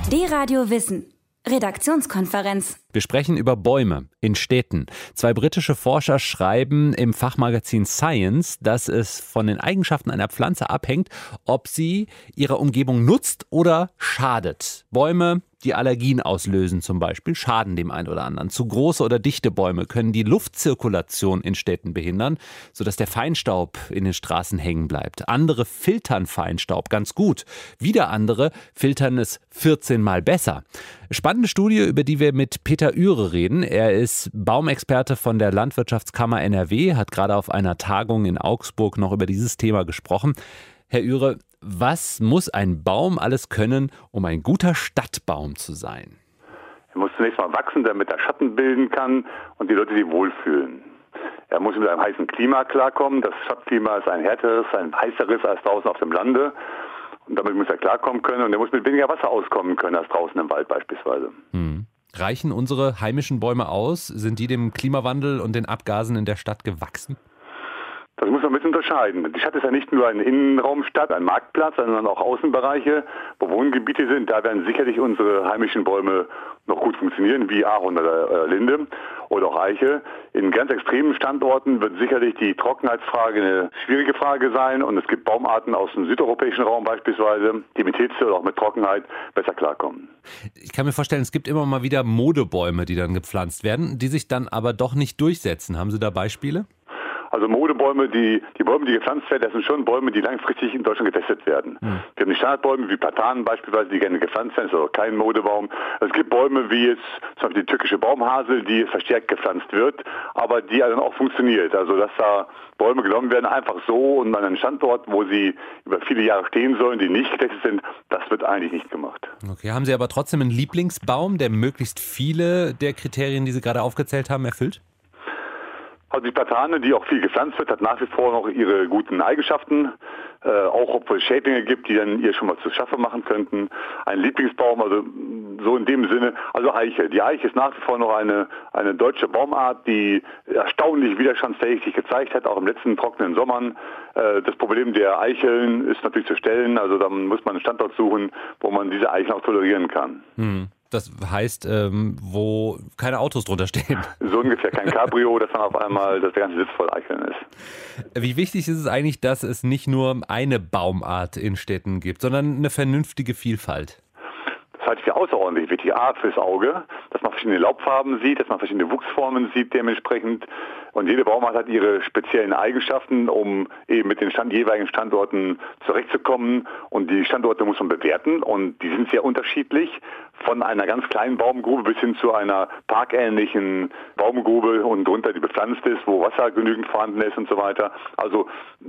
D-Radio Wissen. Redaktionskonferenz. Wir sprechen über Bäume in Städten. 2 britische Forscher schreiben im Fachmagazin Science, dass es von den Eigenschaften einer Pflanze abhängt, ob sie ihrer Umgebung nutzt oder schadet. Bäume, die Allergien auslösen zum Beispiel, schaden dem einen oder anderen. Zu große oder dichte Bäume können die Luftzirkulation in Städten behindern, sodass der Feinstaub in den Straßen hängen bleibt. Andere filtern Feinstaub ganz gut. Wieder andere filtern es 14-mal besser. Spannende Studie, über die wir mit Peter Ühre reden. Er ist Baumexperte von der Landwirtschaftskammer NRW, hat gerade auf einer Tagung in Augsburg noch über dieses Thema gesprochen. Herr Ühre, was muss ein Baum alles können, um ein guter Stadtbaum zu sein? Er muss zunächst mal wachsen, damit er Schatten bilden kann und die Leute sich wohlfühlen. Er muss mit einem heißen Klima klarkommen. Das Stadtklima ist ein härteres, ein heißeres als draußen auf dem Lande. Und damit muss er klarkommen können und er muss mit weniger Wasser auskommen können als draußen im Wald beispielsweise. Reichen unsere heimischen Bäume aus? Sind die dem Klimawandel und den Abgasen in der Stadt gewachsen? Das muss man ein bisschen unterscheiden. Die Stadt ist ja nicht nur eine Innenraumstadt, ein Marktplatz, sondern auch Außenbereiche, wo Wohngebiete sind. Da werden sicherlich unsere heimischen Bäume noch gut funktionieren, wie Ahorn oder Linde oder auch Eiche. In ganz extremen Standorten wird sicherlich die Trockenheitsfrage eine schwierige Frage sein. Und es gibt Baumarten aus dem südeuropäischen Raum beispielsweise, die mit Hitze oder auch mit Trockenheit besser klarkommen. Ich kann mir vorstellen, es gibt immer mal wieder Modebäume, die dann gepflanzt werden, die sich dann aber doch nicht durchsetzen. Haben Sie da Beispiele? Also Modebäume, die Bäume, die gepflanzt werden, das sind schon Bäume, die langfristig in Deutschland getestet werden. Wir haben die Standardbäume wie Platanen beispielsweise, die gerne gepflanzt werden, das ist auch kein Modebaum. Es gibt Bäume wie jetzt zum Beispiel die türkische Baumhasel, die verstärkt gepflanzt wird, aber die dann auch funktioniert. Also dass da Bäume genommen werden, einfach so und an einen Standort, wo sie über viele Jahre stehen sollen, die nicht getestet sind, das wird eigentlich nicht gemacht. Okay, haben Sie aber trotzdem einen Lieblingsbaum, der möglichst viele der Kriterien, die Sie gerade aufgezählt haben, erfüllt? Also die Platane, die auch viel gepflanzt wird, hat nach wie vor noch ihre guten Eigenschaften, auch obwohl es Schädlinge gibt, die dann ihr schon mal zu schaffen machen könnten. Ein Lieblingsbaum, also so in dem Sinne, also Eiche. Die Eiche ist nach wie vor noch eine deutsche Baumart, die erstaunlich widerstandsfähig sich gezeigt hat, auch im letzten trockenen Sommern. Das Problem der Eicheln ist natürlich zu stellen, also da muss man einen Standort suchen, wo man diese Eicheln auch tolerieren kann. Das heißt, wo keine Autos drunter stehen. So ungefähr, kein Cabrio, dass dann auf einmal das ganze Sitz voll Eicheln ist. Wie wichtig ist es eigentlich, dass es nicht nur eine Baumart in Städten gibt, sondern eine vernünftige Vielfalt? Das halte ich für außerordentlich wichtig. A, fürs Auge, dass man verschiedene Laubfarben sieht, dass man verschiedene Wuchsformen sieht dementsprechend. Und jede Baumart hat ihre speziellen Eigenschaften, um eben mit den jeweiligen Standorten zurechtzukommen. Und die Standorte muss man bewerten und die sind sehr unterschiedlich. Von einer ganz kleinen Baumgrube bis hin zu einer parkähnlichen Baumgrube und drunter, die bepflanzt ist, wo Wasser genügend vorhanden ist und so weiter. Also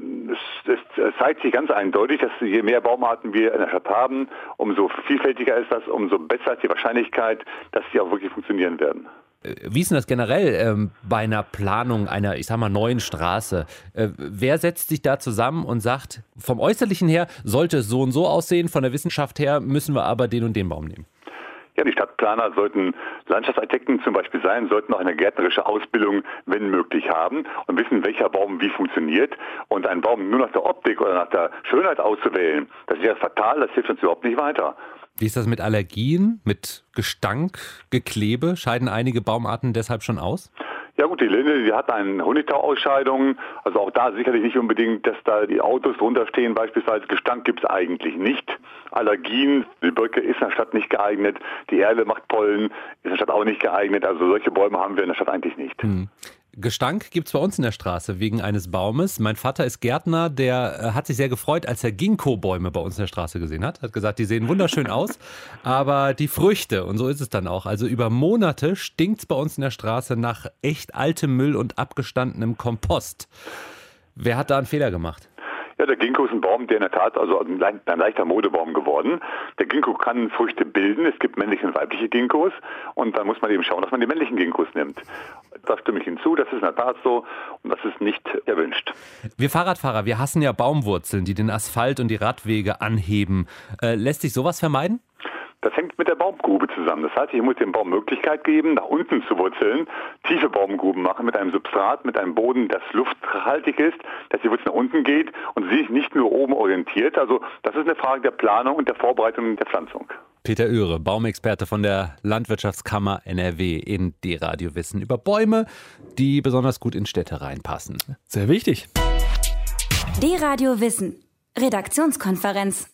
es zeigt sich ganz eindeutig, dass je mehr Baumarten wir in der Stadt haben, umso vielfältiger ist das, umso besser ist die Wahrscheinlichkeit, dass sie auch wirklich funktionieren werden. Wie ist denn das generell bei einer Planung einer, ich sag mal, neuen Straße? Wer setzt sich da zusammen und sagt, vom Äußerlichen her sollte es so und so aussehen, von der Wissenschaft her müssen wir aber den und den Baum nehmen? Ja, die Stadtplaner sollten Landschaftsarchitekten zum Beispiel sein, sollten auch eine gärtnerische Ausbildung, wenn möglich, haben und wissen, welcher Baum wie funktioniert. Und einen Baum nur nach der Optik oder nach der Schönheit auszuwählen, das ist ja fatal, das hilft uns überhaupt nicht weiter. Wie ist das mit Allergien, mit Gestank, Geklebe? Scheiden einige Baumarten deshalb schon aus? Ja gut, die Linde, die hat eine Honigtau-Ausscheidung, also auch da sicherlich nicht unbedingt, dass da die Autos drunter stehen, beispielsweise Gestank gibt es eigentlich nicht. Allergien, die Birke ist in der Stadt nicht geeignet, die Erle macht Pollen, ist in der Stadt auch nicht geeignet, also solche Bäume haben wir in der Stadt eigentlich nicht. Gestank gibt es bei uns in der Straße wegen eines Baumes. Mein Vater ist Gärtner, der hat sich sehr gefreut, als er Ginkgo-Bäume bei uns in der Straße gesehen hat. Hat gesagt, die sehen wunderschön aus, aber die Früchte, und so ist es dann auch, also über Monate stinkt es bei uns in der Straße nach echt altem Müll und abgestandenem Kompost. Wer hat da einen Fehler gemacht? Ja, der Ginkgo ist ein Baum, der in der Tat also ein leichter Modebaum geworden. Der Ginkgo kann Früchte bilden. Es gibt männliche und weibliche Ginkgos. Und dann muss man eben schauen, dass man die männlichen Ginkgos nimmt. Da stimme ich hinzu, das ist in der Tat so und das ist nicht erwünscht. Wir Fahrradfahrer, wir hassen ja Baumwurzeln, die den Asphalt und die Radwege anheben. Lässt sich sowas vermeiden? Das hängt mit der Baumgrube zusammen. Das heißt, ich muss dem Baum Möglichkeit geben, nach unten zu wurzeln, tiefe Baumgruben machen mit einem Substrat, mit einem Boden, das lufthaltig ist, dass die Wurzel nach unten geht und sich nicht nur oben orientiert. Also das ist eine Frage der Planung und der Vorbereitung der Pflanzung. Peter Oehre, Baumexperte von der Landwirtschaftskammer NRW in D-Radio Wissen über Bäume, die besonders gut in Städte reinpassen. Sehr wichtig. D-Radio Wissen. Redaktionskonferenz.